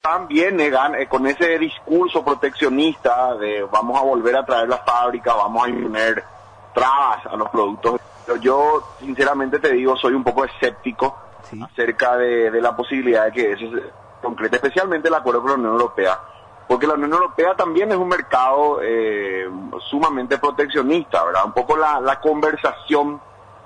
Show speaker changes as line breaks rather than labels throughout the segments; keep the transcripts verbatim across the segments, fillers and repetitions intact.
También eh, gan- eh, con ese discurso proteccionista de vamos a volver a traer las fábricas, vamos a imponer trabas a los productos. Pero yo, sinceramente te digo, soy un poco escéptico
Sí.
acerca de, de la posibilidad de que eso se concrete, especialmente el acuerdo con la Unión Europea, porque la Unión Europea también es un mercado eh, sumamente proteccionista, ¿verdad? Un poco la, la conversación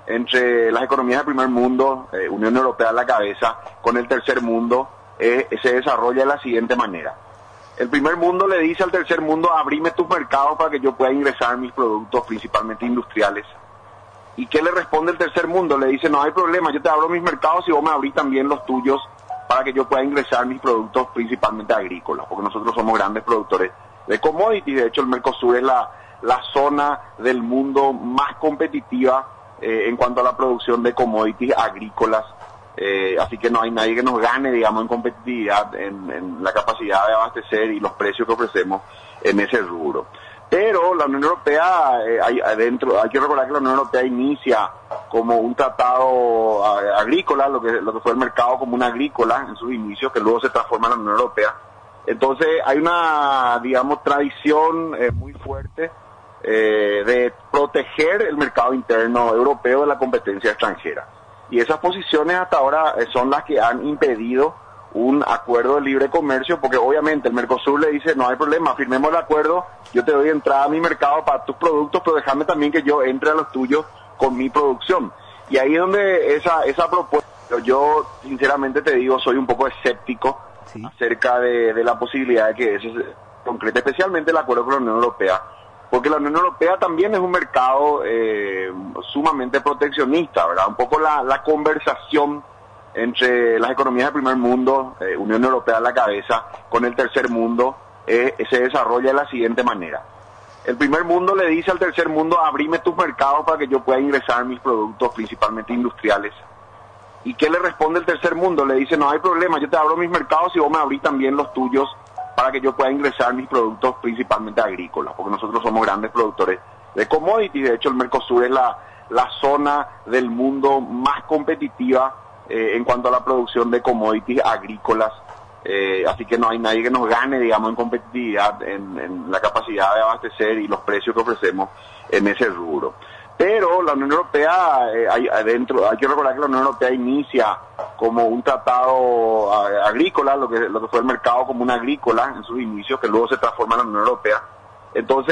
entre las economías del primer mundo, eh, Unión Europea a la cabeza, con el tercer mundo, eh, se desarrolla de la siguiente manera. El primer mundo le dice al tercer mundo, abrime tus mercados para que yo pueda ingresar mis productos, principalmente industriales. ¿Y qué le responde el tercer mundo? Le dice, no hay problema, yo te abro mis mercados y vos me abrís también los tuyos para que yo pueda ingresar mis productos, principalmente agrícolas, porque nosotros somos grandes productores de commodities. De hecho, el Mercosur es la, la zona del mundo más competitiva eh, en cuanto a la producción de commodities agrícolas. Eh, así que no hay nadie que nos gane, digamos, en competitividad, en, en la capacidad de abastecer y los precios que ofrecemos en ese rubro. Pero la Unión Europea, eh, hay, adentro, hay que recordar que la Unión Europea inicia como un tratado a, agrícola, lo que, lo que fue el mercado común agrícola en sus inicios, que luego se transforma en la Unión Europea. Entonces hay una, digamos, tradición eh, muy fuerte eh, de proteger el mercado interno europeo de la competencia extranjera. Y esas posiciones hasta ahora eh, son las que han impedido un acuerdo de libre comercio, porque obviamente el Mercosur le dice, no hay problema, firmemos el acuerdo, yo te doy entrada a mi mercado para tus productos, pero déjame también que yo entre a los tuyos con mi producción. Y ahí es donde esa, esa propuesta, yo sinceramente te digo, soy un poco escéptico
Sí.
acerca de, de la posibilidad de que eso se concrete, especialmente el acuerdo con la Unión Europea, porque la Unión Europea también es un mercado eh, sumamente proteccionista, ¿verdad? Un poco la, la conversación entre las economías del primer mundo, eh, Unión Europea a la cabeza, con el tercer mundo, eh, se desarrolla de la siguiente manera. El primer mundo le dice al tercer mundo, abrime tus mercados para que yo pueda ingresar mis productos, principalmente industriales. ¿Y qué le responde el tercer mundo? Le dice, no hay problema, yo te abro mis mercados y vos me abrís también los tuyos para que yo pueda ingresar mis productos, principalmente agrícolas, porque nosotros somos grandes productores de commodities. De hecho, el Mercosur es la, la zona del mundo más competitiva Eh, en cuanto a la producción de commodities agrícolas, eh, así que no hay nadie que nos gane, digamos, en competitividad, en, en la capacidad de abastecer y los precios que ofrecemos en ese rubro. Pero la Unión Europea, eh, hay, adentro, hay que recordar que la Unión Europea inicia como un tratado a, agrícola, lo que, lo que fue el mercado común agrícola en sus inicios, que luego se transforma en la Unión Europea. Entonces,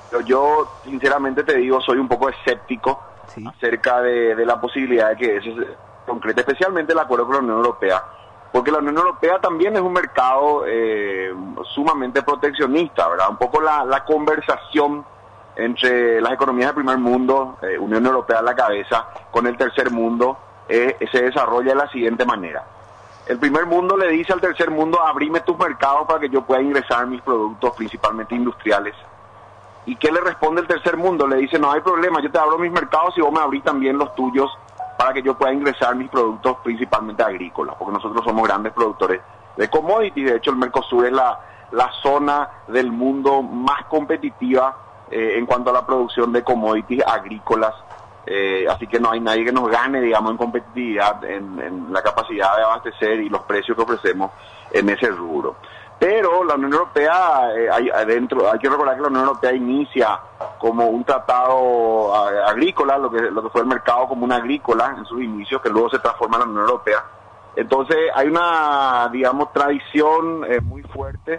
yo sinceramente te digo, soy un poco escéptico
Sí.
acerca de, de la posibilidad de que eso se concrete, especialmente el acuerdo con la Unión Europea, porque la Unión Europea también es un mercado eh, sumamente proteccionista, ¿verdad? Un poco la, la conversación entre las economías del primer mundo, eh, Unión Europea a la cabeza, con el tercer mundo, eh, se desarrolla de la siguiente manera. El primer mundo le dice al tercer mundo, abrime tus mercados para que yo pueda ingresar mis productos, principalmente industriales. ¿Y qué le responde el tercer mundo? Le dice, no hay problema, yo te abro mis mercados y vos me abrís también los tuyos para que yo pueda ingresar mis productos, principalmente agrícolas, porque nosotros somos grandes productores de commodities. De hecho, el Mercosur es la, la zona del mundo más competitiva eh, en cuanto a la producción de commodities agrícolas, eh, así que no hay nadie que nos gane, digamos, en competitividad, en, en la capacidad de abastecer y los precios que ofrecemos en ese rubro. Pero la Unión Europea, eh, hay, adentro, hay que recordar que la Unión Europea inicia como un tratado a, agrícola, lo que, lo que fue el mercado común agrícola en sus inicios, que luego se transforma en la Unión Europea. Entonces hay una, digamos, tradición eh, muy fuerte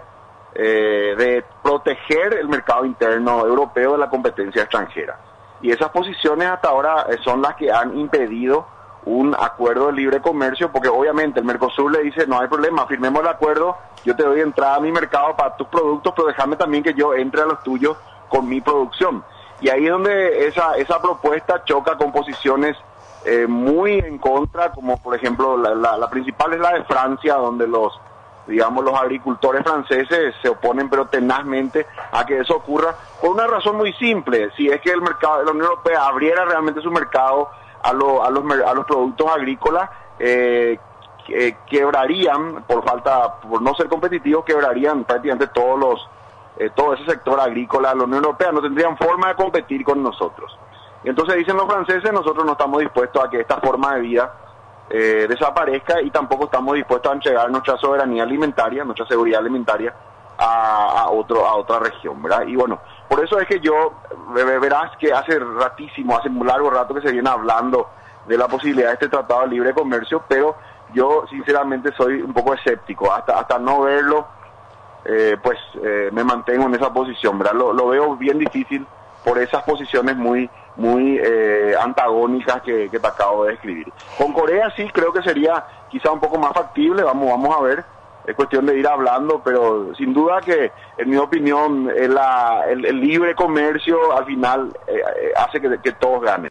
eh, de proteger el mercado interno europeo de la competencia extranjera. Y esas posiciones hasta ahora eh, son las que han impedido un acuerdo de libre comercio, porque obviamente el Mercosur le dice, no hay problema, firmemos el acuerdo, yo te doy entrada a mi mercado para tus productos, pero déjame también que yo entre a los tuyos con mi producción. Y ahí es donde esa, esa propuesta choca con posiciones eh, muy en contra, como por ejemplo la, la, la principal es la de Francia, donde los, digamos, los agricultores franceses se oponen pero tenazmente a que eso ocurra, por una razón muy simple. Si es que el mercado de la Unión Europea abriera realmente su mercado a, lo, a, los, a los productos agrícolas, eh, que, quebrarían, por falta, por no ser competitivos, quebrarían prácticamente todos los, eh, todo ese sector agrícola de la Unión Europea, no tendrían forma de competir con nosotros. Y entonces dicen los franceses, nosotros no estamos dispuestos a que esta forma de vida eh, desaparezca, y tampoco estamos dispuestos a entregar nuestra soberanía alimentaria, nuestra seguridad alimentaria a, a otro a otra región, ¿verdad? Y bueno, por eso es que yo, verás que hace ratísimo, hace un largo rato que se viene hablando de la posibilidad de este tratado de libre comercio, pero yo sinceramente soy un poco escéptico, hasta hasta no verlo, eh, pues eh, me mantengo en esa posición, ¿verdad? Lo, lo veo bien difícil por esas posiciones muy muy eh, antagónicas que, que te acabo de describir. Con Corea sí creo que sería quizá un poco más factible, vamos vamos a ver, es cuestión de ir hablando, pero sin duda que, en mi opinión, el, el, el libre comercio al final eh, hace que, que todos ganen.